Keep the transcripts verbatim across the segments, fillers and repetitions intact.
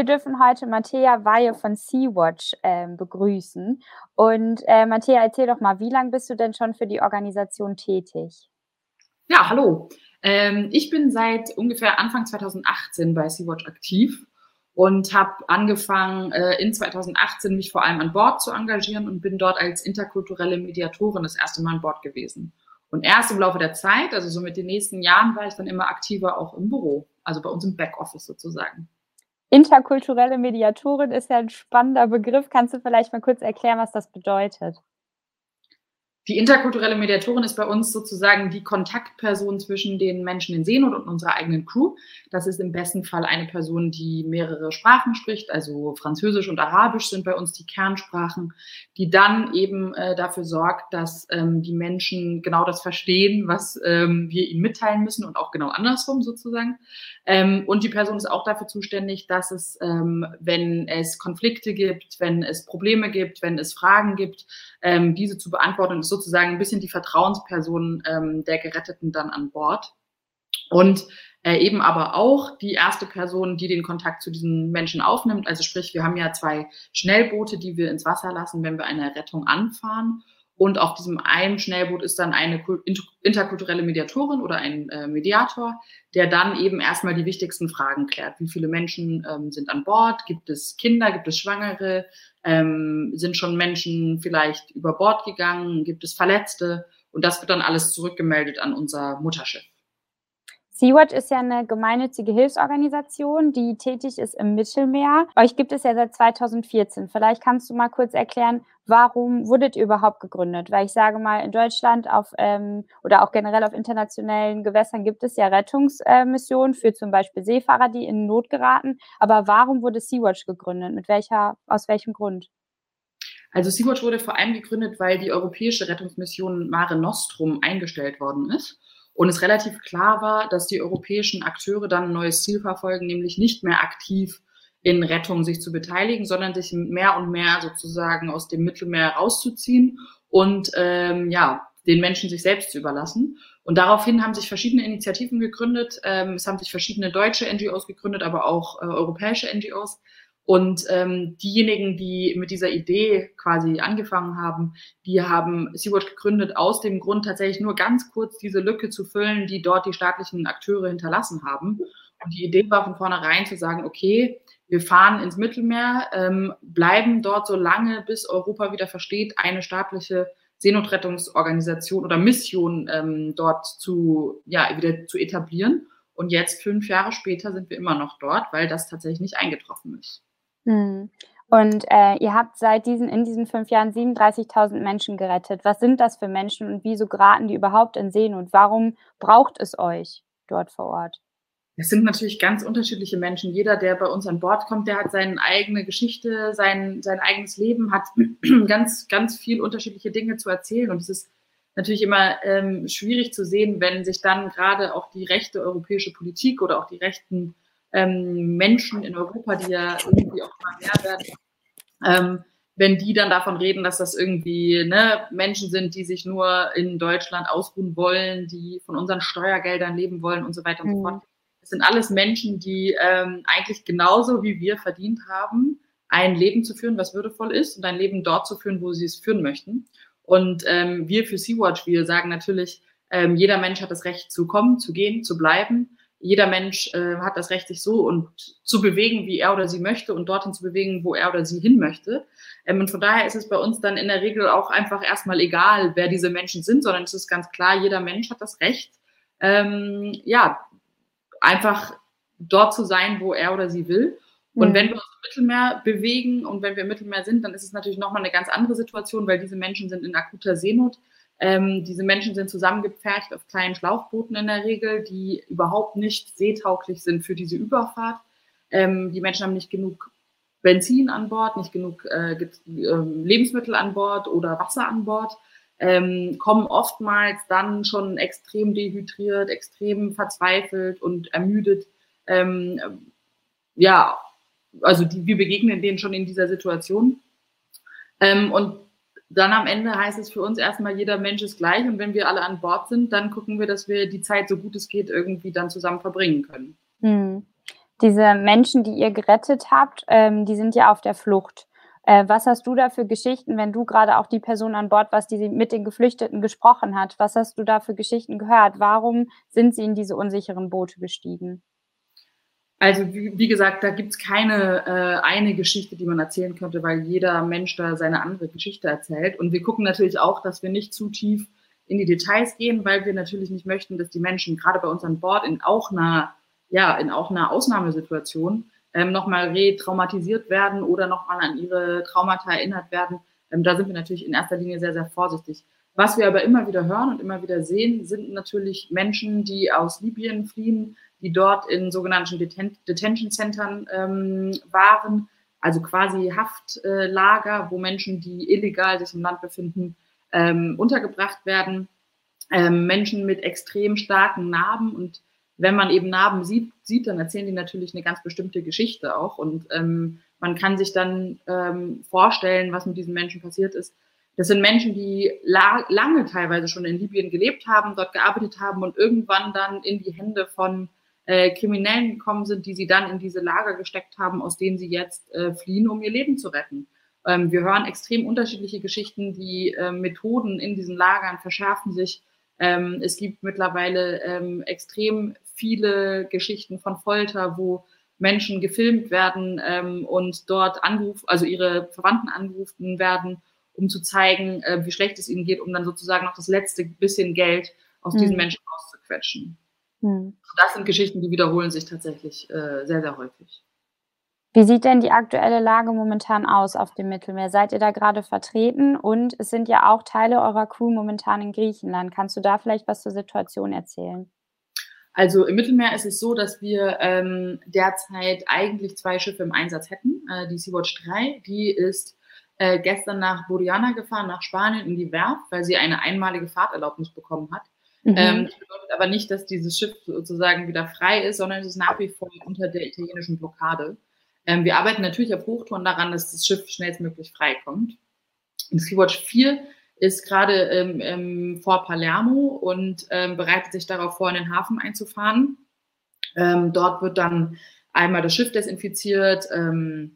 Wir dürfen heute Mattea Weihe von Sea-Watch ähm, begrüßen. Und äh, Mattea, erzähl doch mal, wie lange bist du denn schon für die Organisation tätig? Ja, hallo. Ähm, ich bin seit ungefähr Anfang zweitausendachtzehn bei Sea-Watch aktiv und habe angefangen, äh, in zweitausendachtzehn mich vor allem an Bord zu engagieren und bin dort als interkulturelle Mediatorin das erste Mal an Bord gewesen. Und erst im Laufe der Zeit, also so mit den nächsten Jahren, war ich dann immer aktiver auch im Büro, also bei uns im Backoffice sozusagen. Interkulturelle Mediatorin ist ja ein spannender Begriff. Kannst du vielleicht mal kurz erklären, was das bedeutet? Die interkulturelle Mediatorin ist bei uns sozusagen die Kontaktperson zwischen den Menschen in Seenot und unserer eigenen Crew. Das ist im besten Fall eine Person, die mehrere Sprachen spricht, also Französisch und Arabisch sind bei uns die Kernsprachen, die dann eben äh, dafür sorgt, dass ähm, die Menschen genau das verstehen, was ähm, wir ihnen mitteilen müssen und auch genau andersrum sozusagen. Ähm, und die Person ist auch dafür zuständig, dass es, ähm, wenn es Konflikte gibt, wenn es Probleme gibt, wenn es Fragen gibt, ähm, diese zu beantworten, ist sozusagen ein bisschen die Vertrauensperson ähm, der Geretteten dann an Bord. Und äh, eben aber auch die erste Person, die den Kontakt zu diesen Menschen aufnimmt. Also sprich, wir haben ja zwei Schnellboote, die wir ins Wasser lassen, wenn wir eine Rettung anfahren. Und auf diesem einen Schnellboot ist dann eine interkulturelle Mediatorin oder ein äh, Mediator, der dann eben erstmal die wichtigsten Fragen klärt. Wie viele Menschen ähm, sind an Bord? Gibt es Kinder? Gibt es Schwangere? Ähm, sind schon Menschen vielleicht über Bord gegangen? Gibt es Verletzte? Und das wird dann alles zurückgemeldet an unser Mutterschiff. Sea-Watch ist ja eine gemeinnützige Hilfsorganisation, die tätig ist im Mittelmeer. Euch gibt es ja seit zweitausendvierzehn. Vielleicht kannst du mal kurz erklären, warum wurdet ihr überhaupt gegründet? Weil ich sage mal, in Deutschland auf ähm, oder auch generell auf internationalen Gewässern gibt es ja Rettungsmissionen äh, für zum Beispiel Seefahrer, die in Not geraten. Aber warum wurde Sea-Watch gegründet? Mit welcher, aus welchem Grund? Also Sea-Watch wurde vor allem gegründet, weil die europäische Rettungsmission Mare Nostrum eingestellt worden ist. Und es relativ klar war, dass die europäischen Akteure dann ein neues Ziel verfolgen, nämlich nicht mehr aktiv in Rettung sich zu beteiligen, sondern sich mehr und mehr sozusagen aus dem Mittelmeer rauszuziehen und ähm, ja, den Menschen sich selbst zu überlassen. Und daraufhin haben sich verschiedene Initiativen gegründet. Ähm, es haben sich verschiedene deutsche N G Os gegründet, aber auch äh, europäische N G Os. Und ähm, diejenigen, die mit dieser Idee quasi angefangen haben, die haben Sea-Watch gegründet aus dem Grund, tatsächlich nur ganz kurz diese Lücke zu füllen, die dort die staatlichen Akteure hinterlassen haben. Und die Idee war von vornherein zu sagen, okay, wir fahren ins Mittelmeer, ähm, bleiben dort so lange, bis Europa wieder versteht, eine staatliche Seenotrettungsorganisation oder Mission ähm, dort zu, ja, wieder zu etablieren. Und jetzt, fünf Jahre später, sind wir immer noch dort, weil das tatsächlich nicht eingetroffen ist. Hm. Und äh, ihr habt seit diesen, in diesen fünf Jahren siebenunddreißigtausend Menschen gerettet. Was sind das für Menschen und wieso geraten die überhaupt in Seenot? Warum braucht es euch dort vor Ort? Es sind natürlich ganz unterschiedliche Menschen. Jeder, der bei uns an Bord kommt, der hat seine eigene Geschichte, sein, sein eigenes Leben, hat ganz, ganz viel unterschiedliche Dinge zu erzählen. Und es ist natürlich immer ähm, schwierig zu sehen, wenn sich dann gerade auch die rechte europäische Politik oder auch die rechten ähm, Menschen in Europa, die ja irgendwie auch immer mehr werden, ähm, wenn die dann davon reden, dass das irgendwie ne, Menschen sind, die sich nur in Deutschland ausruhen wollen, die von unseren Steuergeldern leben wollen und so weiter und mhm. so fort. Das sind alles Menschen, die ähm, eigentlich genauso wie wir verdient haben, ein Leben zu führen, was würdevoll ist und ein Leben dort zu führen, wo sie es führen möchten. Und ähm, wir für Sea-Watch, wir sagen natürlich, ähm, jeder Mensch hat das Recht zu kommen, zu gehen, zu bleiben. Jeder Mensch äh, hat das Recht, sich so und zu bewegen, wie er oder sie möchte und dorthin zu bewegen, wo er oder sie hin möchte. Ähm, und von daher ist es bei uns dann in der Regel auch einfach erstmal egal, wer diese Menschen sind, sondern es ist ganz klar, jeder Mensch hat das Recht, ähm, ja, einfach dort zu sein, wo er oder sie will. Und mhm. wenn wir uns im Mittelmeer bewegen und wenn wir im Mittelmeer sind, dann ist es natürlich nochmal eine ganz andere Situation, weil diese Menschen sind in akuter Seenot. Ähm, diese Menschen sind zusammengepfercht auf kleinen Schlauchbooten in der Regel, die überhaupt nicht seetauglich sind für diese Überfahrt. Ähm, die Menschen haben nicht genug Benzin an Bord, nicht genug äh, äh, Lebensmittel an Bord oder Wasser an Bord, ähm, kommen oftmals dann schon extrem dehydriert, extrem verzweifelt und ermüdet. Ähm, ja, also die, wir begegnen denen schon in dieser Situation. Ähm, und dann am Ende heißt es für uns erstmal, jeder Mensch ist gleich und wenn wir alle an Bord sind, dann gucken wir, dass wir die Zeit, so gut es geht, irgendwie dann zusammen verbringen können. Hm. Diese Menschen, die ihr gerettet habt, ähm, die sind ja auf der Flucht. Äh, was hast du da für Geschichten, wenn du gerade auch die Person an Bord warst, die sie mit den Geflüchteten gesprochen hat? Was hast du da für Geschichten gehört? Warum sind sie in diese unsicheren Boote gestiegen? Also wie, wie gesagt, da gibt's keine äh, eine Geschichte, die man erzählen könnte, weil jeder Mensch da seine andere Geschichte erzählt. Und wir gucken natürlich auch, dass wir nicht zu tief in die Details gehen, weil wir natürlich nicht möchten, dass die Menschen gerade bei uns an Bord in auch einer, ja, in auch einer Ausnahmesituation ähm, nochmal re-traumatisiert werden oder nochmal an ihre Traumata erinnert werden. Ähm, da sind wir natürlich in erster Linie sehr, sehr vorsichtig. Was wir aber immer wieder hören und immer wieder sehen, sind natürlich Menschen, die aus Libyen fliehen, die dort in sogenannten Deten Detention Centern ähm, waren, also quasi Haftlager, äh, wo Menschen, die illegal sich im Land befinden, ähm, untergebracht werden. Ähm, Menschen mit extrem starken Narben, und wenn man eben Narben sieht, sieht, dann erzählen die natürlich eine ganz bestimmte Geschichte auch, und ähm, man kann sich dann ähm, vorstellen, was mit diesen Menschen passiert ist. Das sind Menschen, die la lange teilweise schon in Libyen gelebt haben, dort gearbeitet haben und irgendwann dann in die Hände von äh, Kriminellen gekommen sind, die sie dann in diese Lager gesteckt haben, aus denen sie jetzt äh, fliehen, um ihr Leben zu retten. Ähm, wir hören extrem unterschiedliche Geschichten, die äh, Methoden in diesen Lagern verschärfen sich. Ähm, es gibt mittlerweile ähm, extrem viele Geschichten von Folter, wo Menschen gefilmt werden ähm, und dort angerufen, also ihre Verwandten angerufen werden, um zu zeigen, äh, wie schlecht es ihnen geht, um dann sozusagen noch das letzte bisschen Geld aus diesen Menschen rauszuquetschen. Mhm. Das sind Geschichten, die wiederholen sich tatsächlich äh, sehr, sehr häufig. Wie sieht denn die aktuelle Lage momentan aus auf dem Mittelmeer? Seid ihr da gerade vertreten? Und es sind ja auch Teile eurer Crew momentan in Griechenland. Kannst du da vielleicht was zur Situation erzählen? Also im Mittelmeer ist es so, dass wir ähm, derzeit eigentlich zwei Schiffe im Einsatz hätten. Äh, die Sea-Watch drei, die ist äh, gestern nach Borriana gefahren, nach Spanien in die Werft, weil sie eine einmalige Fahrterlaubnis bekommen hat. Mhm. Ähm, das bedeutet aber nicht, dass dieses Schiff sozusagen wieder frei ist, sondern es ist nach wie vor unter der italienischen Blockade. Ähm, wir arbeiten natürlich auf Hochtouren daran, dass das Schiff schnellstmöglich freikommt. Und Sea-Watch vier ist gerade ähm, ähm, vor Palermo und ähm, bereitet sich darauf vor, in den Hafen einzufahren. Ähm, dort wird dann einmal das Schiff desinfiziert, ähm,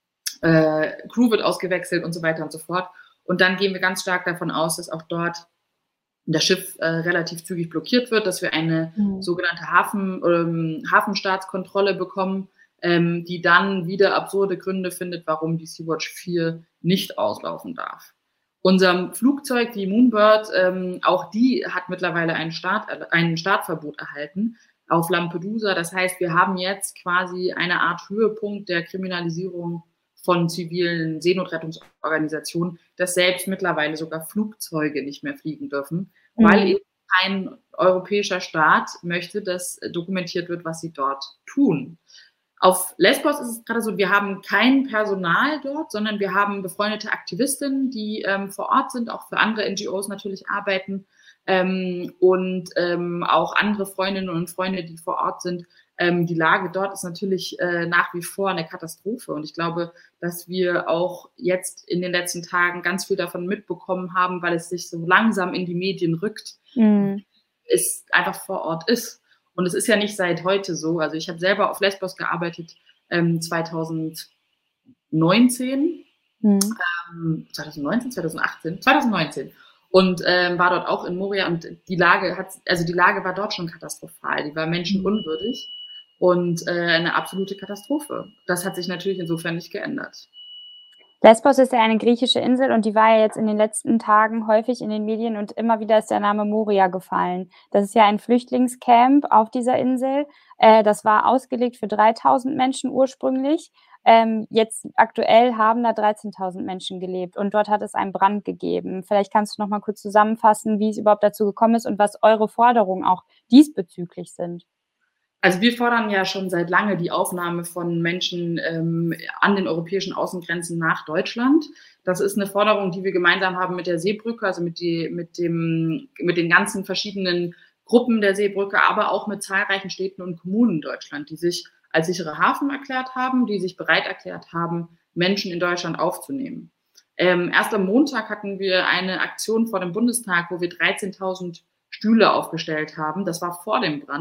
äh, Crew wird ausgewechselt und so weiter und so fort. Und dann gehen wir ganz stark davon aus, dass auch dort das Schiff äh, relativ zügig blockiert wird, dass wir eine mhm. sogenannte Hafen, ähm, Hafenstaatskontrolle bekommen, ähm, die dann wieder absurde Gründe findet, warum die Sea-Watch vier nicht auslaufen darf. Unser Flugzeug, die Moonbird, ähm, auch die hat mittlerweile einen, Start, ein Startverbot erhalten auf Lampedusa. Das heißt, wir haben jetzt quasi eine Art Höhepunkt der Kriminalisierung von zivilen Seenotrettungsorganisationen, dass selbst mittlerweile sogar Flugzeuge nicht mehr fliegen dürfen, mhm. weil eben kein europäischer Staat möchte, dass dokumentiert wird, was sie dort tun. Auf Lesbos ist es gerade so, wir haben kein Personal dort, sondern wir haben befreundete Aktivistinnen, die ähm, vor Ort sind, auch für andere N G Os natürlich arbeiten ähm, und ähm, auch andere Freundinnen und Freunde, die vor Ort sind. Ähm, die Lage dort ist natürlich äh, nach wie vor eine Katastrophe, und ich glaube, dass wir auch jetzt in den letzten Tagen ganz viel davon mitbekommen haben, weil es sich so langsam in die Medien rückt, mhm. es einfach vor Ort ist. Und es ist ja nicht seit heute so. Also ich habe selber auf Lesbos gearbeitet ähm, zwanzig neunzehn, mhm. ähm, zwanzig neunzehn, zwanzig achtzehn, zwanzig neunzehn und ähm, war dort auch in Moria, und die Lage hat, also die Lage war dort schon katastrophal. Die war menschenunwürdig und äh, eine absolute Katastrophe. Das hat sich natürlich insofern nicht geändert. Lesbos ist ja eine griechische Insel und die war ja jetzt in den letzten Tagen häufig in den Medien, und immer wieder ist der Name Moria gefallen. Das ist ja ein Flüchtlingscamp auf dieser Insel. Äh, das war ausgelegt für dreitausend Menschen ursprünglich. Ähm, jetzt aktuell haben da dreizehntausend Menschen gelebt, und dort hat es einen Brand gegeben. Vielleicht kannst du noch mal kurz zusammenfassen, wie es überhaupt dazu gekommen ist und was eure Forderungen auch diesbezüglich sind. Also wir fordern ja schon seit lange die Aufnahme von Menschen ähm, an den europäischen Außengrenzen nach Deutschland. Das ist eine Forderung, die wir gemeinsam haben mit der Seebrücke, also mit, die, mit, dem, mit den ganzen verschiedenen Gruppen der Seebrücke, aber auch mit zahlreichen Städten und Kommunen in Deutschland, die sich als sichere Hafen erklärt haben, die sich bereit erklärt haben, Menschen in Deutschland aufzunehmen. Ähm, erst am Montag hatten wir eine Aktion vor dem Bundestag, wo wir dreizehntausend Stühle aufgestellt haben. Das war vor dem Brand.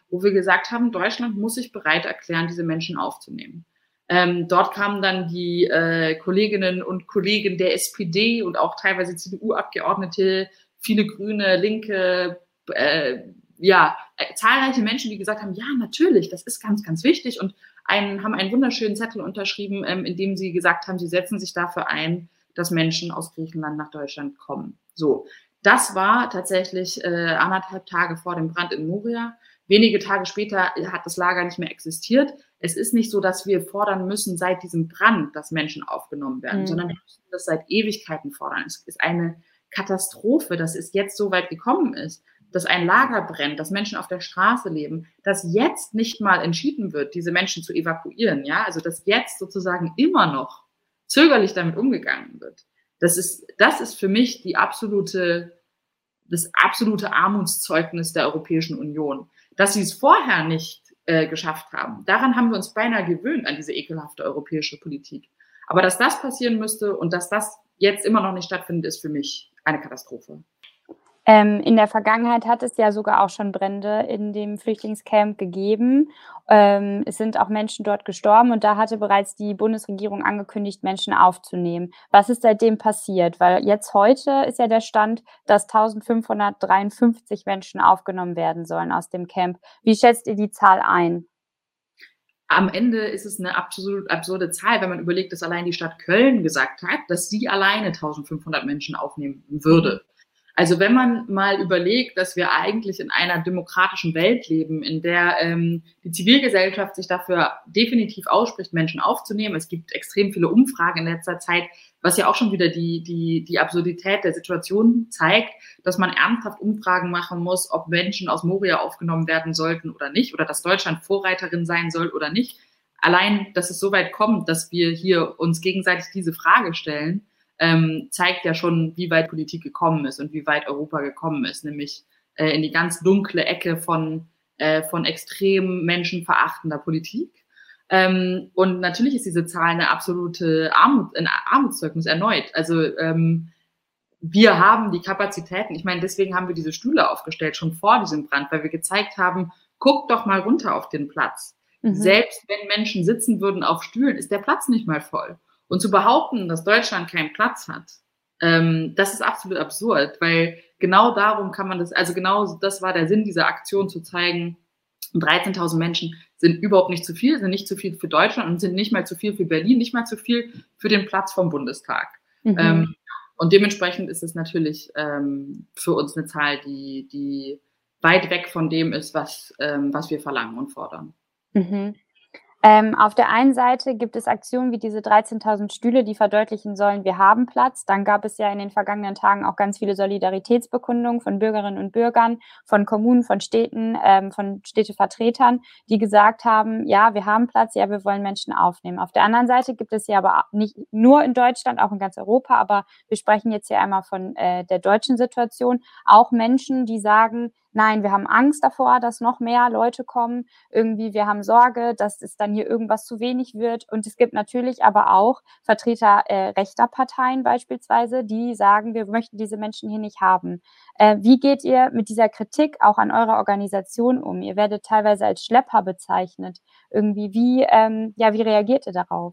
wo wir gesagt haben, Deutschland muss sich bereit erklären, diese Menschen aufzunehmen. Ähm, dort kamen dann die äh, Kolleginnen und Kollegen der S P D und auch teilweise C D U-Abgeordnete, viele Grüne, Linke, äh, ja, äh, zahlreiche Menschen, die gesagt haben, ja, natürlich, das ist ganz, ganz wichtig und einen, haben einen wunderschönen Zettel unterschrieben, ähm, in dem sie gesagt haben, sie setzen sich dafür ein, dass Menschen aus Griechenland nach Deutschland kommen. So, das war tatsächlich äh, anderthalb Tage vor dem Brand in Moria. Wenige Tage später hat das Lager nicht mehr existiert. Es ist nicht so, dass wir fordern müssen seit diesem Brand, dass Menschen aufgenommen werden, mhm. sondern wir müssen das seit Ewigkeiten fordern. Es ist eine Katastrophe, dass es jetzt so weit gekommen ist, dass ein Lager brennt, dass Menschen auf der Straße leben, dass jetzt nicht mal entschieden wird, diese Menschen zu evakuieren, ja, also dass jetzt sozusagen immer noch zögerlich damit umgegangen wird. Das ist, das ist für mich die absolute, das absolute Armutszeugnis der Europäischen Union. Dass sie es vorher nicht äh, geschafft haben, daran haben wir uns beinahe gewöhnt, an diese ekelhafte europäische Politik. Aber dass das passieren müsste und dass das jetzt immer noch nicht stattfindet, ist für mich eine Katastrophe. Ähm, in der Vergangenheit hat es ja sogar auch schon Brände in dem Flüchtlingscamp gegeben. Ähm, es sind auch Menschen dort gestorben und da hatte bereits die Bundesregierung angekündigt, Menschen aufzunehmen. Was ist seitdem passiert? Weil jetzt heute ist ja der Stand, dass eintausendfünfhundertdreiundfünfzig Menschen aufgenommen werden sollen aus dem Camp. Wie schätzt ihr die Zahl ein? Am Ende ist es eine absolut absurde Zahl, wenn man überlegt, dass allein die Stadt Köln gesagt hat, dass sie alleine eintausendfünfhundert Menschen aufnehmen würde. Also wenn man mal überlegt, dass wir eigentlich in einer demokratischen Welt leben, in der ähm, die Zivilgesellschaft sich dafür definitiv ausspricht, Menschen aufzunehmen. Es gibt extrem viele Umfragen in letzter Zeit, was ja auch schon wieder die, die, die Absurdität der Situation zeigt, dass man ernsthaft Umfragen machen muss, ob Menschen aus Moria aufgenommen werden sollten oder nicht, oder dass Deutschland Vorreiterin sein soll oder nicht. Allein, dass es so weit kommt, dass wir hier uns gegenseitig diese Frage stellen, Ähm, zeigt ja schon, wie weit Politik gekommen ist und wie weit Europa gekommen ist, nämlich äh, in die ganz dunkle Ecke von, äh, von extrem menschenverachtender Politik. Ähm, und natürlich ist diese Zahl eine absolute Armut, ein Armutszeugnis erneut. Also ähm, wir haben die Kapazitäten, ich meine, deswegen haben wir diese Stühle aufgestellt, schon vor diesem Brand, weil wir gezeigt haben, guckt doch mal runter auf den Platz. Mhm. Selbst wenn Menschen sitzen würden auf Stühlen, ist der Platz nicht mal voll. Und zu behaupten, dass Deutschland keinen Platz hat, ähm, das ist absolut absurd, weil genau darum kann man das, also genau das war der Sinn dieser Aktion, zu zeigen, dreizehntausend Menschen sind überhaupt nicht zu viel, sind nicht zu viel für Deutschland und sind nicht mal zu viel für Berlin, nicht mal zu viel für den Platz vom Bundestag. Mhm. Ähm, und dementsprechend ist es natürlich ähm, für uns eine Zahl, die, die weit weg von dem ist, was, ähm, was wir verlangen und fordern. Mhm. Ähm, auf der einen Seite gibt es Aktionen wie diese dreizehntausend Stühle, die verdeutlichen sollen, wir haben Platz. Dann gab es ja in den vergangenen Tagen auch ganz viele Solidaritätsbekundungen von Bürgerinnen und Bürgern, von Kommunen, von Städten, ähm, von Städtevertretern, die gesagt haben, ja, wir haben Platz, ja, wir wollen Menschen aufnehmen. Auf der anderen Seite gibt es ja aber nicht nur in Deutschland, auch in ganz Europa, aber wir sprechen jetzt hier einmal von äh, der deutschen Situation, auch Menschen, die sagen, nein, wir haben Angst davor, dass noch mehr Leute kommen. Irgendwie, wir haben Sorge, dass es dann hier irgendwas zu wenig wird. Und es gibt natürlich aber auch Vertreter äh, rechter Parteien beispielsweise, die sagen, wir möchten diese Menschen hier nicht haben. Äh, wie geht ihr mit dieser Kritik auch an eurer Organisation um? Ihr werdet teilweise als Schlepper bezeichnet. Irgendwie, wie, ähm, ja, wie reagiert ihr darauf?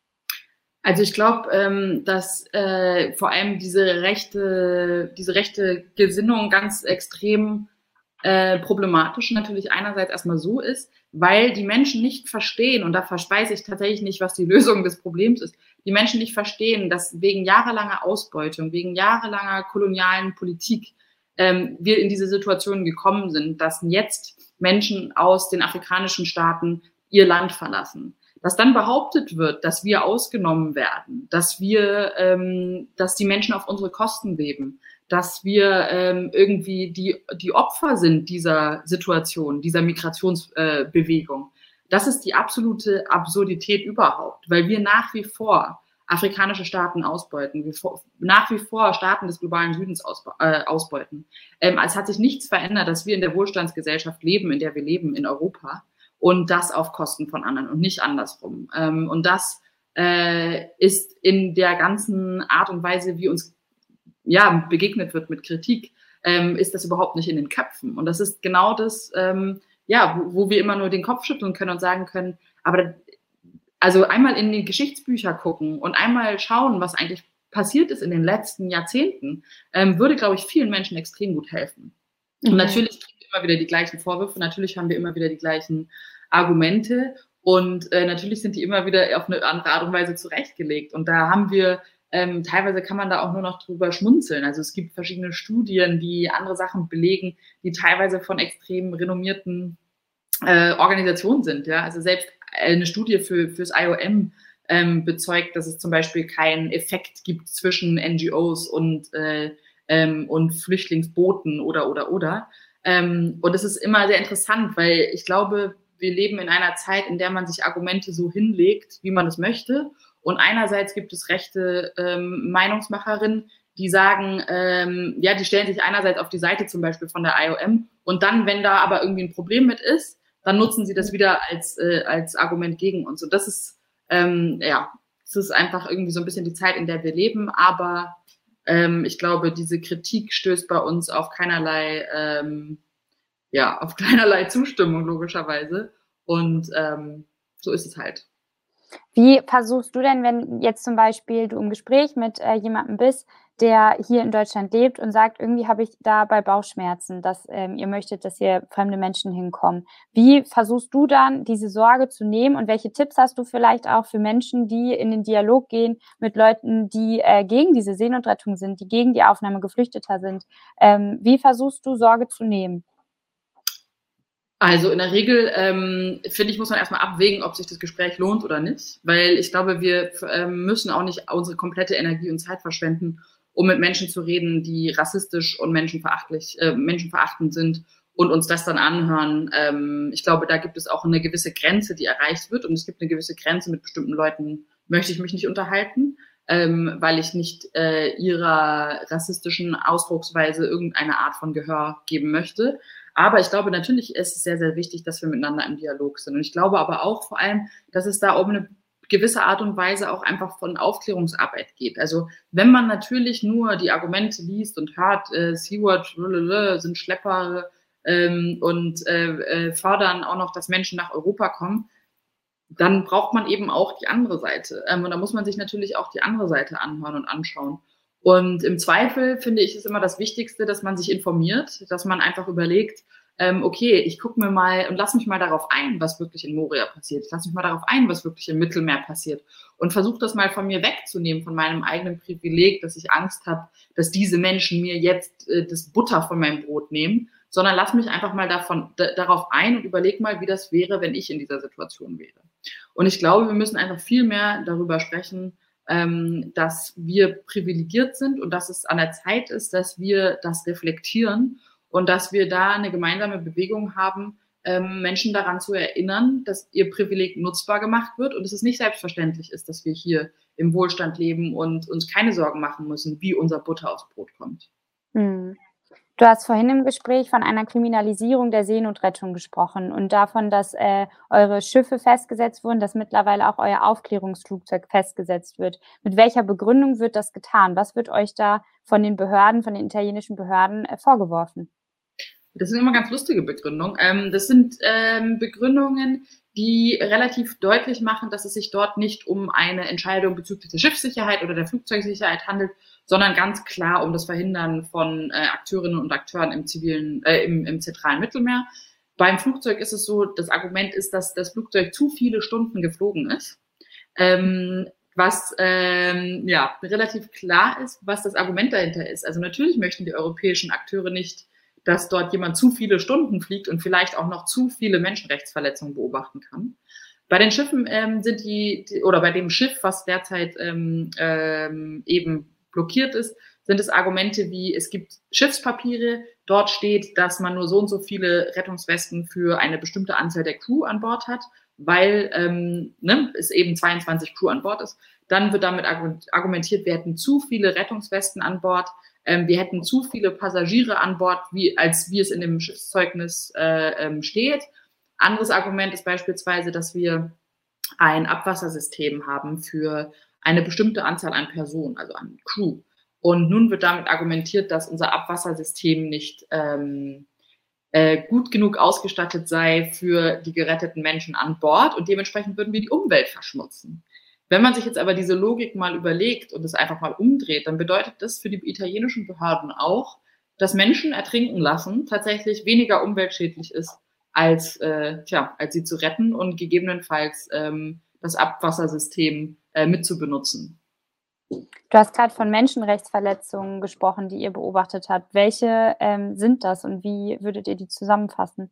Also ich glaube, ähm, dass äh, vor allem diese rechte, diese rechte Gesinnung ganz extrem Äh, problematisch natürlich einerseits erstmal so ist, weil die Menschen nicht verstehen, und da verspeise ich tatsächlich nicht, was die Lösung des Problems ist, die Menschen nicht verstehen, dass wegen jahrelanger Ausbeutung, wegen jahrelanger kolonialen Politik ähm, wir in diese Situation gekommen sind, dass jetzt Menschen aus den afrikanischen Staaten ihr Land verlassen. Dass dann behauptet wird, dass wir ausgenommen werden, dass wir, ähm, dass die Menschen auf unsere Kosten leben, dass wir ähm, irgendwie die, die Opfer sind dieser Situation, dieser Migrationsbewegung. Äh, das ist die absolute Absurdität überhaupt, weil wir nach wie vor afrikanische Staaten ausbeuten, wir vor, nach wie vor Staaten des globalen Südens ausbe äh, ausbeuten. Ähm, es hat sich nichts verändert, dass wir in der Wohlstandsgesellschaft leben, in der wir leben, in Europa, und das auf Kosten von anderen und nicht andersrum. Ähm, und das äh, ist in der ganzen Art und Weise, wie uns ja, begegnet wird mit Kritik, ähm, ist das überhaupt nicht in den Köpfen. Und das ist genau das, ähm, ja, wo, wo wir immer nur den Kopf schütteln können und sagen können, aber also einmal in die Geschichtsbücher gucken und einmal schauen, was eigentlich passiert ist in den letzten Jahrzehnten, ähm, würde, glaube ich, vielen Menschen extrem gut helfen. Mhm. Und natürlich kriegen wir immer wieder die gleichen Vorwürfe, natürlich haben wir immer wieder die gleichen Argumente und äh, natürlich sind die immer wieder auf eine andere Art und Weise zurechtgelegt. Und da haben wir, ähm, teilweise kann man da auch nur noch drüber schmunzeln. Also es gibt verschiedene Studien, die andere Sachen belegen, die teilweise von extrem renommierten äh, Organisationen sind. Ja? Also selbst eine Studie für fürs I O M ähm, bezeugt, dass es zum Beispiel keinen Effekt gibt zwischen N G Os und, äh, ähm, und Flüchtlingsbooten oder, oder, oder. Ähm, und es ist immer sehr interessant, weil ich glaube, wir leben in einer Zeit, in der man sich Argumente so hinlegt, wie man es möchte. Und einerseits gibt es rechte ähm, Meinungsmacherinnen, die sagen, ähm, ja, die stellen sich einerseits auf die Seite zum Beispiel von der I O M und dann, wenn da aber irgendwie ein Problem mit ist, dann nutzen sie das wieder als, äh, als Argument gegen uns. Und das ist, ähm, ja, es ist einfach irgendwie so ein bisschen die Zeit, in der wir leben. Aber ähm, ich glaube, diese Kritik stößt bei uns auf keinerlei, ähm, ja, auf keinerlei Zustimmung, logischerweise. Und ähm, so ist es halt. Wie versuchst du denn, wenn jetzt zum Beispiel du im Gespräch mit äh, jemandem bist, der hier in Deutschland lebt und sagt, irgendwie habe ich dabei Bauchschmerzen, dass ähm, ihr möchtet, dass hier fremde Menschen hinkommen. Wie versuchst du dann, diese Sorge zu nehmen und welche Tipps hast du vielleicht auch für Menschen, die in den Dialog gehen mit Leuten, die äh, gegen diese Seenotrettung sind, die gegen die Aufnahme Geflüchteter sind? Ähm, wie versuchst du, Sorge zu nehmen? Also in der Regel, ähm, finde ich, muss man erstmal abwägen, ob sich das Gespräch lohnt oder nicht, weil ich glaube, wir ähm, müssen auch nicht unsere komplette Energie und Zeit verschwenden, um mit Menschen zu reden, die rassistisch und menschenverachtlich, äh, menschenverachtend sind und uns das dann anhören. Ähm, ich glaube, da gibt es auch eine gewisse Grenze, die erreicht wird und es gibt eine gewisse Grenze, mit bestimmten Leuten möchte ich mich nicht unterhalten, ähm, weil ich nicht äh, ihrer rassistischen Ausdrucksweise irgendeine Art von Gehör geben möchte. Aber ich glaube, natürlich ist es sehr, sehr wichtig, dass wir miteinander im Dialog sind. Und ich glaube aber auch vor allem, dass es da um eine gewisse Art und Weise auch einfach von Aufklärungsarbeit geht. Also wenn man natürlich nur die Argumente liest und hört, äh, Sea-Watch sind Schlepper ähm, und äh, äh, fördern auch noch, dass Menschen nach Europa kommen, dann braucht man eben auch die andere Seite. Ähm, und da muss man sich natürlich auch die andere Seite anhören und anschauen. Und im Zweifel finde ich es immer das Wichtigste, dass man sich informiert, dass man einfach überlegt, ähm, okay, ich gucke mir mal und lass mich mal darauf ein, was wirklich in Moria passiert. Ich lass mich mal darauf ein, was wirklich im Mittelmeer passiert. Und versuche das mal von mir wegzunehmen, von meinem eigenen Privileg, dass ich Angst habe, dass diese Menschen mir jetzt äh, das Butter von meinem Brot nehmen, sondern lass mich einfach mal davon, d- darauf ein und überleg mal, wie das wäre, wenn ich in dieser Situation wäre. Und ich glaube, wir müssen einfach viel mehr darüber sprechen, ähm, dass wir privilegiert sind und dass es an der Zeit ist, dass wir das reflektieren und dass wir da eine gemeinsame Bewegung haben, ähm, Menschen daran zu erinnern, dass ihr Privileg nutzbar gemacht wird und dass es nicht selbstverständlich ist, dass wir hier im Wohlstand leben und uns keine Sorgen machen müssen, wie unser Butter aufs Brot kommt. Hm. Du hast vorhin im Gespräch von einer Kriminalisierung der Seenotrettung gesprochen und davon, dass äh, eure Schiffe festgesetzt wurden, dass mittlerweile auch euer Aufklärungsflugzeug festgesetzt wird. Mit welcher Begründung wird das getan? Was wird euch da von den Behörden, von den italienischen Behörden äh, vorgeworfen? Das sind immer ganz lustige Begründungen. Ähm, das sind ähm, Begründungen, die relativ deutlich machen, dass es sich dort nicht um eine Entscheidung bezüglich der Schiffssicherheit oder der Flugzeugsicherheit handelt, sondern ganz klar um das Verhindern von äh, Akteurinnen und Akteuren im zivilen, äh, im, im zentralen Mittelmeer. Beim Flugzeug ist es so, das Argument ist, dass das Flugzeug zu viele Stunden geflogen ist. Ähm, was ähm, ja relativ klar ist, was das Argument dahinter ist. Also natürlich möchten die europäischen Akteure nicht, dass dort jemand zu viele Stunden fliegt und vielleicht auch noch zu viele Menschenrechtsverletzungen beobachten kann. Bei den Schiffen ähm, sind die, die, oder bei dem Schiff, was derzeit ähm, ähm, eben blockiert ist, sind es Argumente wie, es gibt Schiffspapiere, dort steht, dass man nur so und so viele Rettungswesten für eine bestimmte Anzahl der Crew an Bord hat, weil ähm, ne, es eben zweiundzwanzig Crew an Bord ist. Dann wird damit argumentiert, wir hätten zu viele Rettungswesten an Bord, ähm, wir hätten zu viele Passagiere an Bord, wie, als wie es in dem Schiffszeugnis äh, ähm, steht. Anderes Argument ist beispielsweise, dass wir ein Abwassersystem haben für eine bestimmte Anzahl an Personen, also an Crew. Und nun wird damit argumentiert, dass unser Abwassersystem nicht, ähm, äh, gut genug ausgestattet sei für die geretteten Menschen an Bord und dementsprechend würden wir die Umwelt verschmutzen. Wenn man sich jetzt aber diese Logik mal überlegt und es einfach mal umdreht, dann bedeutet das für die italienischen Behörden auch, dass Menschen ertrinken lassen tatsächlich weniger umweltschädlich ist, als, äh, tja, als sie zu retten und gegebenenfalls ähm, das Abwassersystem äh, mit zu benutzen. Du hast gerade von Menschenrechtsverletzungen gesprochen, die ihr beobachtet habt. Welche ähm, sind das und wie würdet ihr die zusammenfassen?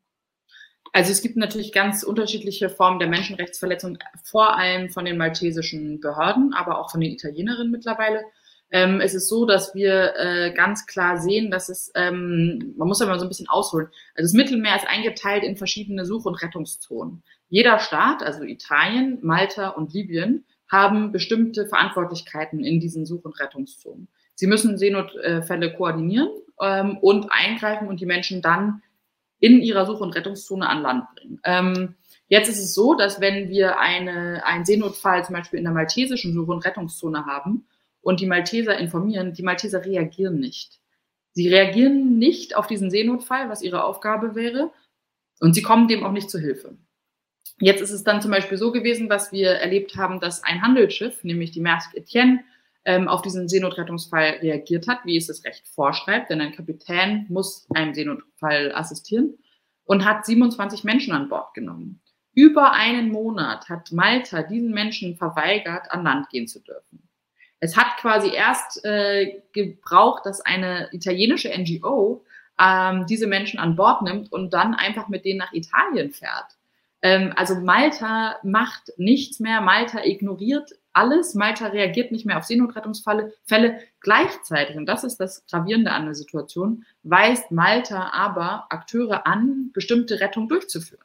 Also es gibt natürlich ganz unterschiedliche Formen der Menschenrechtsverletzung, vor allem von den maltesischen Behörden, aber auch von den Italienerinnen mittlerweile. Ähm, es ist so, dass wir äh, ganz klar sehen, dass es, ähm, man muss aber so ein bisschen ausholen, also das Mittelmeer ist eingeteilt in verschiedene Such- und Rettungszonen. Jeder Staat, also Italien, Malta und Libyen, haben bestimmte Verantwortlichkeiten in diesen Such- und Rettungszonen. Sie müssen Seenotfälle koordinieren ähm, und eingreifen und die Menschen dann in ihrer Such- und Rettungszone an Land bringen. Ähm, jetzt ist es so, dass wenn wir eine, einen Seenotfall zum Beispiel in der maltesischen Such- und Rettungszone haben und die Malteser informieren, die Malteser reagieren nicht. Sie reagieren nicht auf diesen Seenotfall, was ihre Aufgabe wäre, und sie kommen dem auch nicht zu Hilfe. Jetzt ist es dann zum Beispiel so gewesen, dass wir erlebt haben, dass ein Handelsschiff, nämlich die Maersk Etienne, ähm, auf diesen Seenotrettungsfall reagiert hat, wie es das Recht vorschreibt, denn ein Kapitän muss einem Seenotfall assistieren, und hat siebenundzwanzig Menschen an Bord genommen. Über einen Monat hat Malta diesen Menschen verweigert, an Land gehen zu dürfen. Es hat quasi erst äh, gebraucht, dass eine italienische N G O ähm, diese Menschen an Bord nimmt und dann einfach mit denen nach Italien fährt. Ähm, also Malta macht nichts mehr, Malta ignoriert alles, Malta reagiert nicht mehr auf Seenotrettungsfälle Fälle gleichzeitig, und das ist das Gravierende an der Situation, weist Malta aber Akteure an, bestimmte Rettung durchzuführen.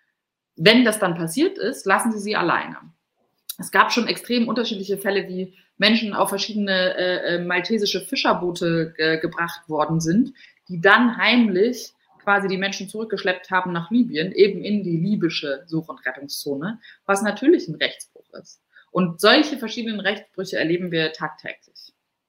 Wenn das dann passiert ist, lassen sie sie alleine. Es gab schon extrem unterschiedliche Fälle, wie Menschen auf verschiedene äh, maltesische Fischerboote äh, gebracht worden sind, die dann heimlich quasi die Menschen zurückgeschleppt haben nach Libyen, eben in die libysche Such- und Rettungszone, was natürlich ein Rechtsbruch ist. Und solche verschiedenen Rechtsbrüche erleben wir tagtäglich.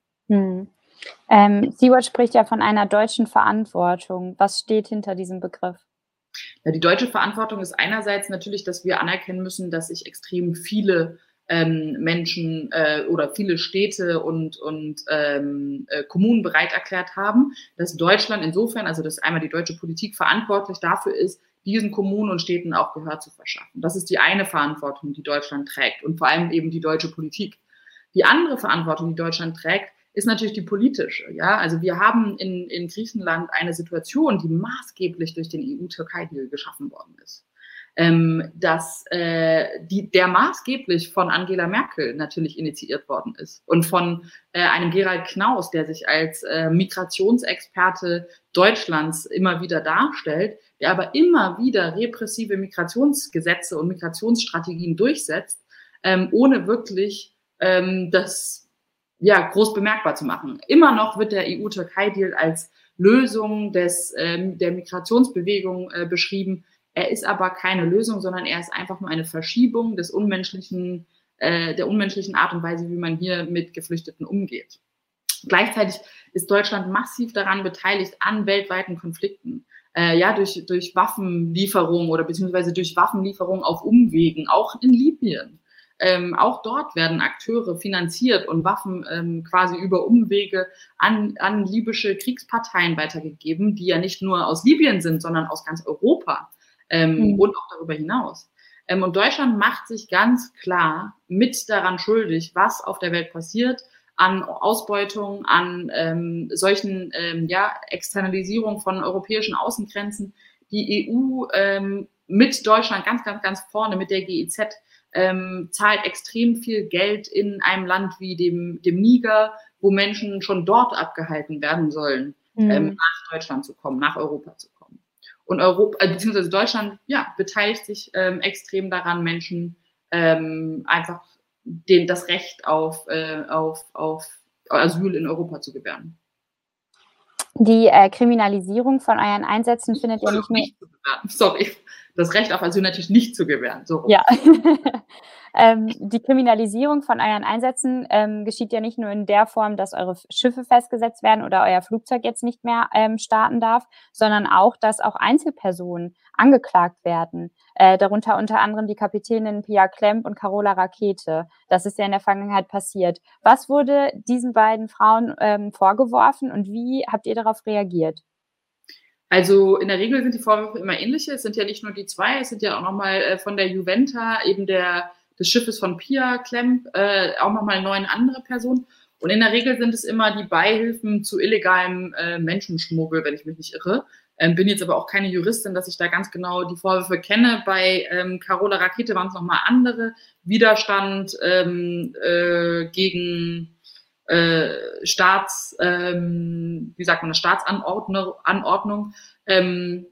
Hm. Ähm, Sea-Watch spricht ja von einer deutschen Verantwortung. Was steht hinter diesem Begriff? Ja, die deutsche Verantwortung ist einerseits natürlich, dass wir anerkennen müssen, dass sich extrem viele ähm, Menschen äh, oder viele Städte und, und ähm, äh, Kommunen bereit erklärt haben, dass Deutschland insofern, also dass einmal die deutsche Politik verantwortlich dafür ist, diesen Kommunen und Städten auch Gehör zu verschaffen. Das ist die eine Verantwortung, die Deutschland trägt, und vor allem eben die deutsche Politik. Die andere Verantwortung, die Deutschland trägt, ist natürlich die politische. Ja? Also wir haben in, in Griechenland eine Situation, die maßgeblich durch den E U-Türkei-Deal geschaffen worden ist. Ähm, dass äh, die, der maßgeblich von Angela Merkel natürlich initiiert worden ist und von äh, einem Gerald Knaus, der sich als äh, Migrationsexperte Deutschlands immer wieder darstellt, der aber immer wieder repressive Migrationsgesetze und Migrationsstrategien durchsetzt, ähm, ohne wirklich ähm, das ja, groß bemerkbar zu machen. Immer noch wird der E U-Türkei-Deal als Lösung des, ähm, der Migrationsbewegung äh, beschrieben. Er ist aber keine Lösung, sondern er ist einfach nur eine Verschiebung des unmenschlichen, äh, der unmenschlichen Art und Weise, wie man hier mit Geflüchteten umgeht. Gleichzeitig ist Deutschland massiv daran beteiligt an weltweiten Konflikten. Äh, ja, durch, durch Waffenlieferungen oder beziehungsweise durch Waffenlieferungen auf Umwegen, auch in Libyen. Ähm, auch dort werden Akteure finanziert und Waffen ähm, quasi über Umwege an, an libysche Kriegsparteien weitergegeben, die ja nicht nur aus Libyen sind, sondern aus ganz Europa ähm, mhm. und auch darüber hinaus. Ähm, und Deutschland macht sich ganz klar mit daran schuldig, was auf der Welt passiert, an Ausbeutung, an ähm, solchen ähm, ja, Externalisierung von europäischen Außengrenzen. Die E U ähm, mit Deutschland ganz, ganz, ganz vorne, mit der G I Z, Ähm, zahlt extrem viel Geld in einem Land wie dem, dem Niger, wo Menschen schon dort abgehalten werden sollen, mhm. ähm, nach Deutschland zu kommen, nach Europa zu kommen. Und Europa, äh, beziehungsweise Deutschland, ja, beteiligt sich ähm, extrem daran, Menschen ähm, einfach den, das Recht auf, äh, auf, auf Asyl in Europa zu gewähren. Die äh, Kriminalisierung von euren Einsätzen findet ja nicht nur... Nicht zu gewähren. Sorry, das Recht auf Asyl natürlich nicht zu gewähren. So. Ja. Ähm, die Kriminalisierung von euren Einsätzen ähm, geschieht ja nicht nur in der Form, dass eure Schiffe festgesetzt werden oder euer Flugzeug jetzt nicht mehr ähm, starten darf, sondern auch, dass auch Einzelpersonen angeklagt werden. Äh, darunter unter anderem die Kapitänin Pia Klemp und Carola Rakete. Das ist ja in der Vergangenheit passiert. Was wurde diesen beiden Frauen ähm, vorgeworfen und wie habt ihr darauf reagiert? Also in der Regel sind die Vorwürfe immer ähnliche. Es sind ja nicht nur die zwei, es sind ja auch nochmal äh, von der Juventa, eben der, des Schiffes von Pia Klemp, äh, auch nochmal neun andere Personen. Und in der Regel sind es immer die Beihilfen zu illegalem äh, Menschenschmuggel, wenn ich mich nicht irre. Ähm, bin jetzt aber auch keine Juristin, dass ich da ganz genau die Vorwürfe kenne. Bei ähm, Carola Rakete waren es nochmal andere. Widerstand ähm, äh, gegen äh, Staats, ähm, wie sagt man, eine Staatsanordnung. Anordnung. Ähm,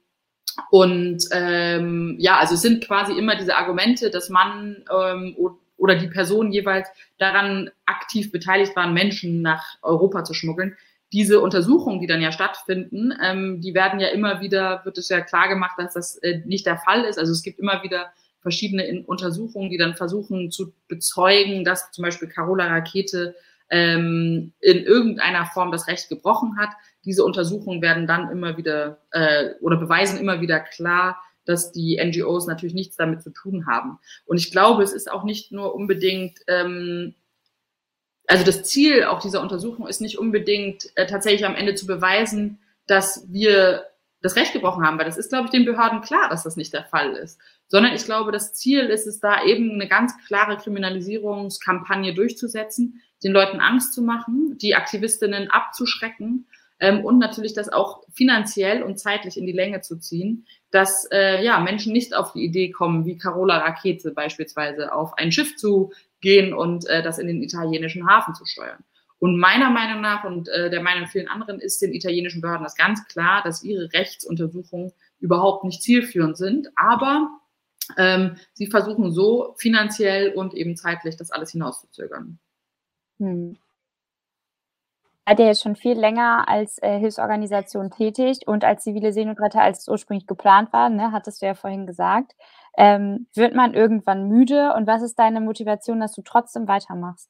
und ähm, ja, also es sind quasi immer diese Argumente, dass man ähm, oder die Person jeweils daran aktiv beteiligt waren, Menschen nach Europa zu schmuggeln. Diese Untersuchungen, die dann ja stattfinden, ähm, die werden ja immer wieder, wird es ja klar gemacht, dass das äh, nicht der Fall ist. Also es gibt immer wieder verschiedene in Untersuchungen, die dann versuchen zu bezeugen, dass zum Beispiel Carola Rakete ähm, in irgendeiner Form das Recht gebrochen hat. Diese Untersuchungen werden dann immer wieder äh, oder beweisen immer wieder klar, dass die N G Os natürlich nichts damit zu tun haben. Und ich glaube, es ist auch nicht nur unbedingt, ähm, also das Ziel auch dieser Untersuchung ist nicht unbedingt äh, tatsächlich am Ende zu beweisen, dass wir das Recht gebrochen haben, weil das ist, glaube ich, den Behörden klar, dass das nicht der Fall ist. Sondern ich glaube, das Ziel ist es da eben eine ganz klare Kriminalisierungskampagne durchzusetzen, den Leuten Angst zu machen, die Aktivistinnen abzuschrecken ähm, und natürlich das auch finanziell und zeitlich in die Länge zu ziehen, dass äh, ja Menschen nicht auf die Idee kommen, wie Carola Rakete beispielsweise, auf ein Schiff zu gehen und äh, das in den italienischen Hafen zu steuern. Und meiner Meinung nach und äh, der Meinung vielen anderen ist den italienischen Behörden das ganz klar, dass ihre Rechtsuntersuchungen überhaupt nicht zielführend sind, aber ähm, sie versuchen so finanziell und eben zeitlich das alles hinauszuzögern. Hm. Seid ihr jetzt schon viel länger als äh, Hilfsorganisation tätig und als zivile Seenotretter, als es ursprünglich geplant war, ne, hattest du ja vorhin gesagt. Ähm, wird man irgendwann müde und was ist deine Motivation, dass du trotzdem weitermachst?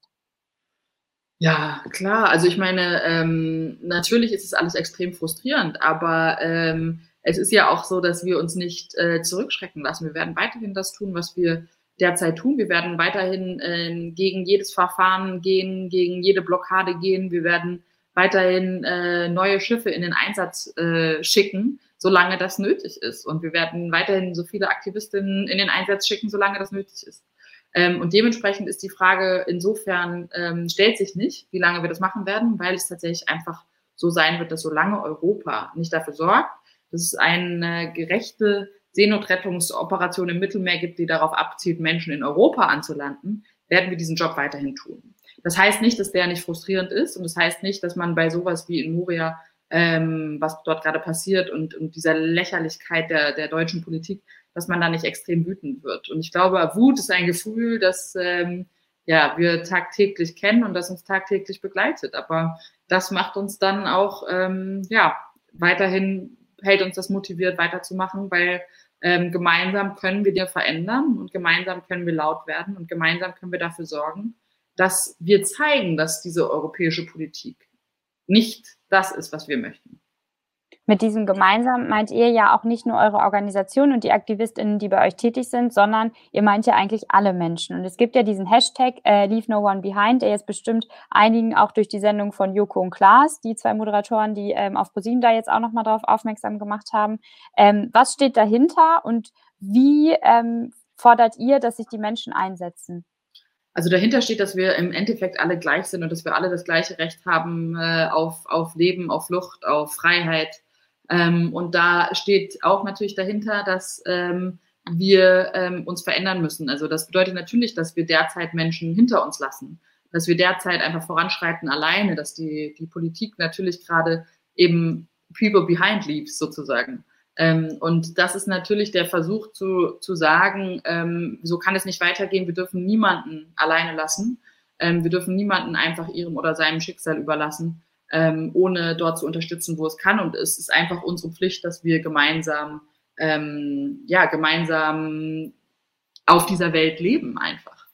Ja, klar. Also ich meine, ähm, natürlich ist es alles extrem frustrierend, aber ähm, es ist ja auch so, dass wir uns nicht äh, zurückschrecken lassen. Wir werden weiterhin das tun, was wir derzeit tun. Wir werden weiterhin äh, gegen jedes Verfahren gehen, gegen jede Blockade gehen. Wir werden weiterhin äh, neue Schiffe in den Einsatz äh, schicken, solange das nötig ist. Und wir werden weiterhin so viele Aktivistinnen in den Einsatz schicken, solange das nötig ist. Ähm, und dementsprechend ist die Frage insofern, ähm, stellt sich nicht, wie lange wir das machen werden, weil es tatsächlich einfach so sein wird, dass solange Europa nicht dafür sorgt, dass es eine gerechte Seenotrettungsoperation im Mittelmeer gibt, die darauf abzielt, Menschen in Europa anzulanden, werden wir diesen Job weiterhin tun. Das heißt nicht, dass der nicht frustrierend ist und das heißt nicht, dass man bei sowas wie in Moria, ähm, was dort gerade passiert und, und dieser Lächerlichkeit der, der deutschen Politik, dass man da nicht extrem wütend wird. Und ich glaube, Wut ist ein Gefühl, das ähm, ja, wir tagtäglich kennen und das uns tagtäglich begleitet. Aber das macht uns dann auch, ähm, ja, weiterhin hält uns das motiviert, weiterzumachen, weil ähm, gemeinsam können wir Dinge verändern und gemeinsam können wir laut werden und gemeinsam können wir dafür sorgen, dass wir zeigen, dass diese europäische Politik nicht das ist, was wir möchten. Mit diesem gemeinsam meint ihr ja auch nicht nur eure Organisation und die AktivistInnen, die bei euch tätig sind, sondern ihr meint ja eigentlich alle Menschen. Und es gibt ja diesen Hashtag äh, Leave No One Behind, der jetzt bestimmt einigen auch durch die Sendung von Joko und Klaas, die zwei Moderatoren, die ähm, auf ProSieben da jetzt auch nochmal drauf aufmerksam gemacht haben. Ähm, was steht dahinter und wie ähm, fordert ihr, dass sich die Menschen einsetzen? Also dahinter steht, dass wir im Endeffekt alle gleich sind und dass wir alle das gleiche Recht haben äh, auf, auf Leben, auf Flucht, auf Freiheit. Ähm, und da steht auch natürlich dahinter, dass ähm, wir ähm, uns verändern müssen. Also das bedeutet natürlich, dass wir derzeit Menschen hinter uns lassen, dass wir derzeit einfach voranschreiten alleine, dass die, die Politik natürlich gerade eben people behind leaves sozusagen. Ähm, und das ist natürlich der Versuch zu, zu sagen, ähm, so kann es nicht weitergehen, wir dürfen niemanden alleine lassen, ähm, wir dürfen niemanden einfach ihrem oder seinem Schicksal überlassen, ähm, ohne dort zu unterstützen, wo es kann. Und es ist einfach unsere Pflicht, dass wir gemeinsam, ähm, ja, gemeinsam auf dieser Welt leben einfach.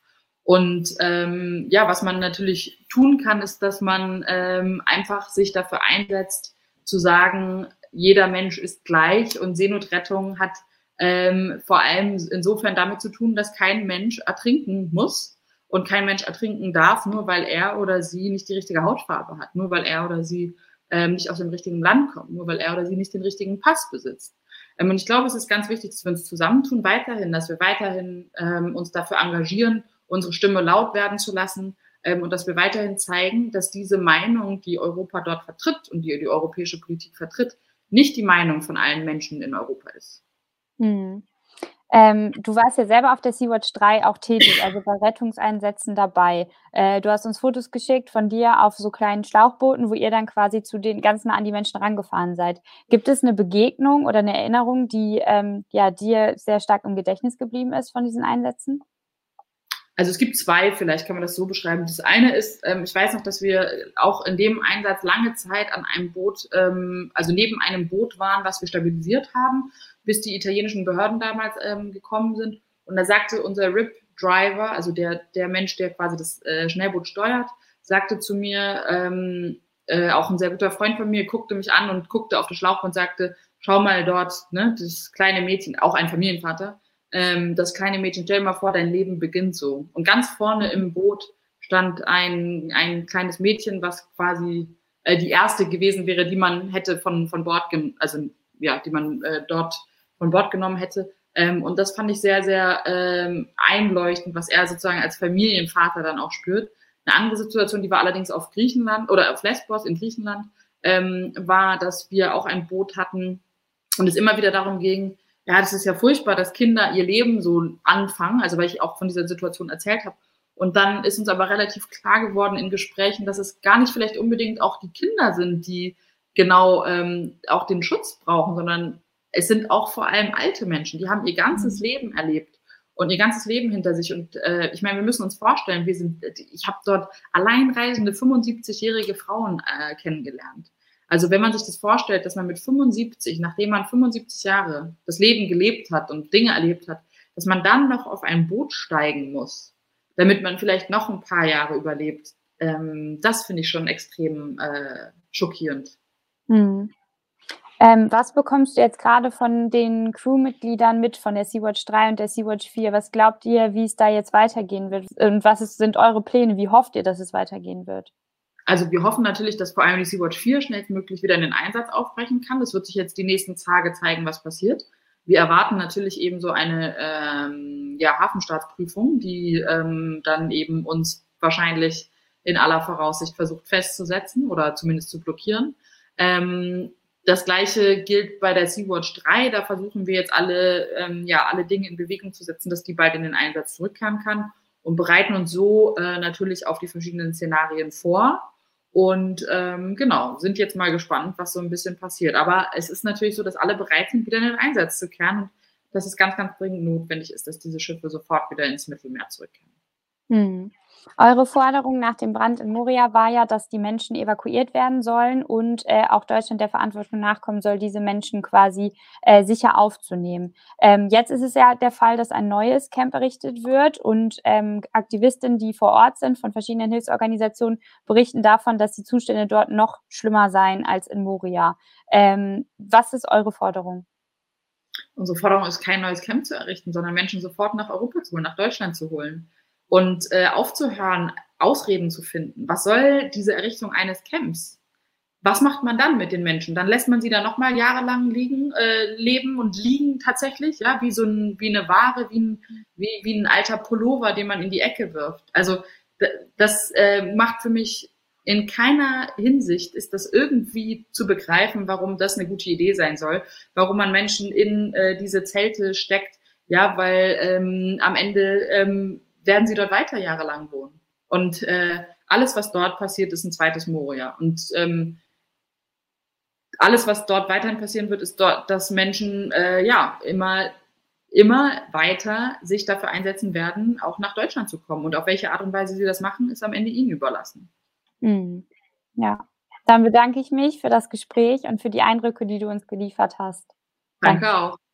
Und ähm, ja, was man natürlich tun kann, ist, dass man ähm, einfach sich dafür einsetzt, zu sagen, jeder Mensch ist gleich, und Seenotrettung hat ähm, vor allem insofern damit zu tun, dass kein Mensch ertrinken muss und kein Mensch ertrinken darf, nur weil er oder sie nicht die richtige Hautfarbe hat, nur weil er oder sie ähm, nicht aus dem richtigen Land kommt, nur weil er oder sie nicht den richtigen Pass besitzt. Ähm, und ich glaube, es ist ganz wichtig, dass wir uns zusammentun weiterhin, dass wir weiterhin ähm, uns dafür engagieren, unsere Stimme laut werden zu lassen, ähm, und dass wir weiterhin zeigen, dass diese Meinung, die Europa dort vertritt und die die europäische Politik vertritt, nicht die Meinung von allen Menschen in Europa ist. Mhm. Ähm, du warst ja selber auf der Sea-Watch drei auch tätig, also bei Rettungseinsätzen dabei. Äh, du hast uns Fotos geschickt von dir auf so kleinen Schlauchbooten, wo ihr dann quasi zu den ganz nah an die Menschen rangefahren seid. Gibt es eine Begegnung oder eine Erinnerung, die ähm, ja, dir sehr stark im Gedächtnis geblieben ist von diesen Einsätzen? Also es gibt zwei, vielleicht kann man das so beschreiben. Das eine ist, ähm, ich weiß noch, dass wir auch in dem Einsatz lange Zeit an einem Boot, ähm, also neben einem Boot waren, was wir stabilisiert haben, bis die italienischen Behörden damals ähm, gekommen sind. Und da sagte unser R I P-Driver, also der, der Mensch, der quasi das äh, Schnellboot steuert, sagte zu mir, ähm, äh, auch ein sehr guter Freund von mir, guckte mich an und guckte auf das Schlauchboot und sagte, schau mal dort, ne, das kleine Mädchen, auch ein Familienvater, ähm, das kleine Mädchen, stell dir mal vor, dein Leben beginnt so. Und ganz vorne im Boot stand ein, ein kleines Mädchen, was quasi äh, die erste gewesen wäre, die man hätte von, von Bord, also ja, die man äh, dort von Bord genommen hätte. Ähm, und das fand ich sehr, sehr ähm, einleuchtend, was er sozusagen als Familienvater dann auch spürt. Eine andere Situation, die war allerdings auf Griechenland oder auf Lesbos in Griechenland, ähm, war, dass wir auch ein Boot hatten und es immer wieder darum ging, ja, das ist ja furchtbar, dass Kinder ihr Leben so anfangen, also weil ich auch von dieser Situation erzählt habe. Und dann ist uns aber relativ klar geworden in Gesprächen, dass es gar nicht vielleicht unbedingt auch die Kinder sind, die genau ähm, auch den Schutz brauchen, sondern es sind auch vor allem alte Menschen, die haben ihr ganzes Leben erlebt und ihr ganzes Leben hinter sich. Und äh, ich meine, wir müssen uns vorstellen, wir sind, ich habe dort alleinreisende fünfundsiebzigjährige Frauen äh, kennengelernt. Also wenn man sich das vorstellt, dass man mit fünfundsiebzig, nachdem man fünfundsiebzig Jahre das Leben gelebt hat und Dinge erlebt hat, dass man dann noch auf ein Boot steigen muss, damit man vielleicht noch ein paar Jahre überlebt, ähm, das finde ich schon extrem äh, schockierend. Hm. Ähm, was bekommst du jetzt gerade von den Crewmitgliedern mit, von der Sea-Watch drei und der Sea-Watch vier? Was glaubt ihr, wie es da jetzt weitergehen wird? Und was ist, sind eure Pläne? Wie hofft ihr, dass es weitergehen wird? Also wir hoffen natürlich, dass vor allem die Sea-Watch vier schnellstmöglich wieder in den Einsatz aufbrechen kann. Das wird sich jetzt die nächsten Tage zeigen, was passiert. Wir erwarten natürlich eben so eine ähm, ja, Hafenstaatsprüfung, die ähm, dann eben uns wahrscheinlich in aller Voraussicht versucht festzusetzen oder zumindest zu blockieren. Ähm, das Gleiche gilt bei der Sea-Watch drei. Da versuchen wir jetzt alle, ähm, ja, alle Dinge in Bewegung zu setzen, dass die bald in den Einsatz zurückkehren kann und bereiten uns so äh, natürlich auf die verschiedenen Szenarien vor. Und ähm, genau, sind jetzt mal gespannt, was so ein bisschen passiert. Aber es ist natürlich so, dass alle bereit sind, wieder in den Einsatz zu kehren und dass es ganz, ganz dringend notwendig ist, dass diese Schiffe sofort wieder ins Mittelmeer zurückkehren. Hm. Eure Forderung nach dem Brand in Moria war ja, dass die Menschen evakuiert werden sollen und äh, auch Deutschland der Verantwortung nachkommen soll, diese Menschen quasi äh, sicher aufzunehmen. Ähm, jetzt ist es ja der Fall, dass ein neues Camp errichtet wird und ähm, Aktivistinnen, die vor Ort sind von verschiedenen Hilfsorganisationen, berichten davon, dass die Zustände dort noch schlimmer seien als in Moria. Ähm, was ist eure Forderung? Unsere Forderung ist, kein neues Camp zu errichten, sondern Menschen sofort nach Europa zu holen, nach Deutschland zu holen. Und äh, aufzuhören, Ausreden zu finden. Was soll diese Errichtung eines Camps? Was macht man dann mit den Menschen? Dann lässt man sie da nochmal jahrelang liegen, äh, leben und liegen tatsächlich, ja, wie so ein, wie eine Ware, wie ein, wie, wie ein alter Pullover, den man in die Ecke wirft. Also das äh, macht für mich in keiner Hinsicht ist das irgendwie zu begreifen, warum das eine gute Idee sein soll, warum man Menschen in äh, diese Zelte steckt, ja, weil ähm, am Ende ähm, werden sie dort weiter jahrelang wohnen. Und äh, alles, was dort passiert, ist ein zweites Moria. Und ähm, alles, was dort weiterhin passieren wird, ist dort, dass Menschen äh, ja immer, immer weiter sich dafür einsetzen werden, auch nach Deutschland zu kommen. Und auf welche Art und Weise sie das machen, ist am Ende ihnen überlassen. Hm. Ja, dann bedanke ich mich für das Gespräch und für die Eindrücke, die du uns geliefert hast. Danke, Danke auch.